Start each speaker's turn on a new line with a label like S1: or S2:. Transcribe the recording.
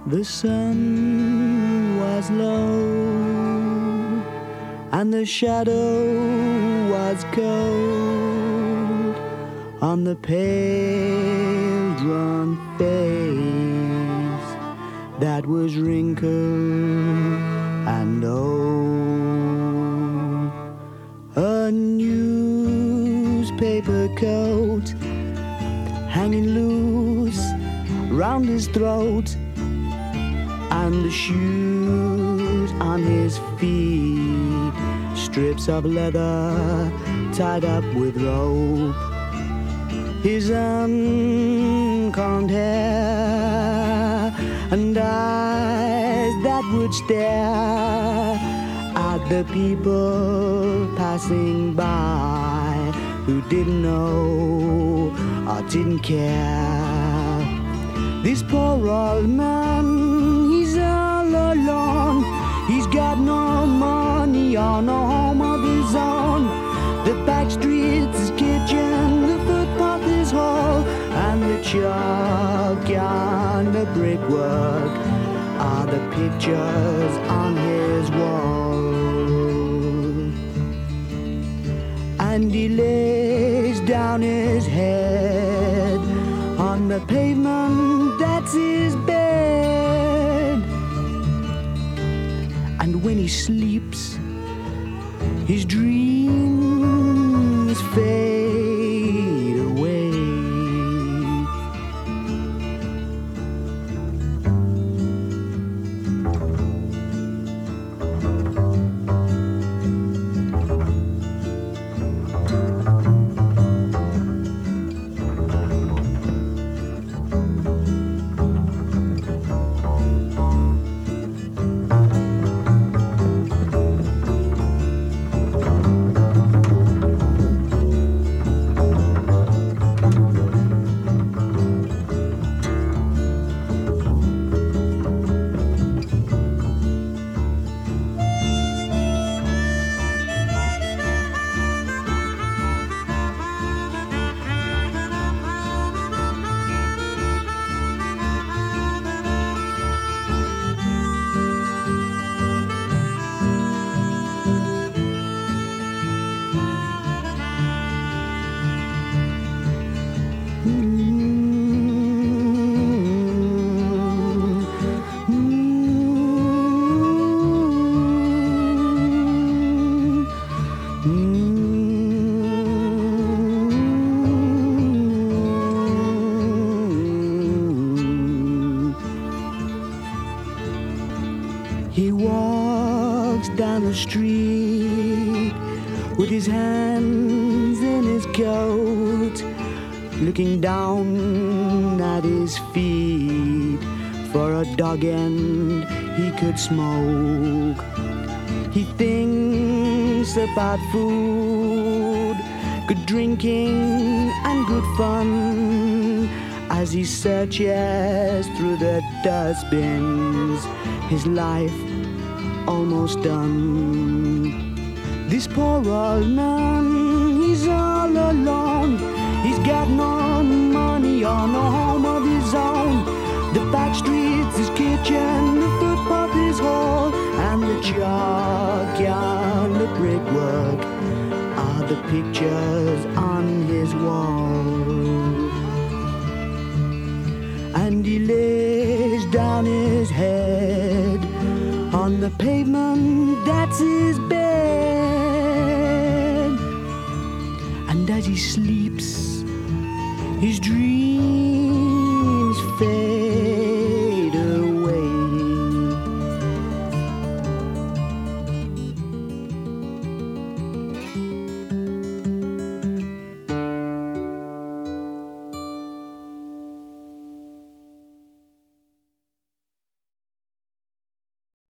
S1: The sun was low, and the shadow was cold on the pale, drawn face that was wrinkled and old. A newspaper coat hanging loose round his throat, and the shoes on his feet, strips of leather tied up with rope. His uncombed hair and eyes that would stare at the people passing by who didn't know or didn't care. This poor old man, he's all alone. He's got no money or no home of his own. The back streets his kitchen, the footpath his hall, and the chalk and the brickwork are the pictures on his wall. And he lays down his head on the pavement, that's his bed. And when he sleeps, his dreams fade away. He walks down the street with his hands in his coat, looking down at his feet for a dog end he could smoke. He thinks about food, good drinking and good fun as he searches through the dustbins, his life almost done. This poor old man, he's all alone. He's got no money or no home of his own. The back streets his kitchen, the footpath his hall, and the chalk and the brickwork are the pictures on his wall. And he lays down his head on the pavement, that's his bed. And as he sleeps, his dreams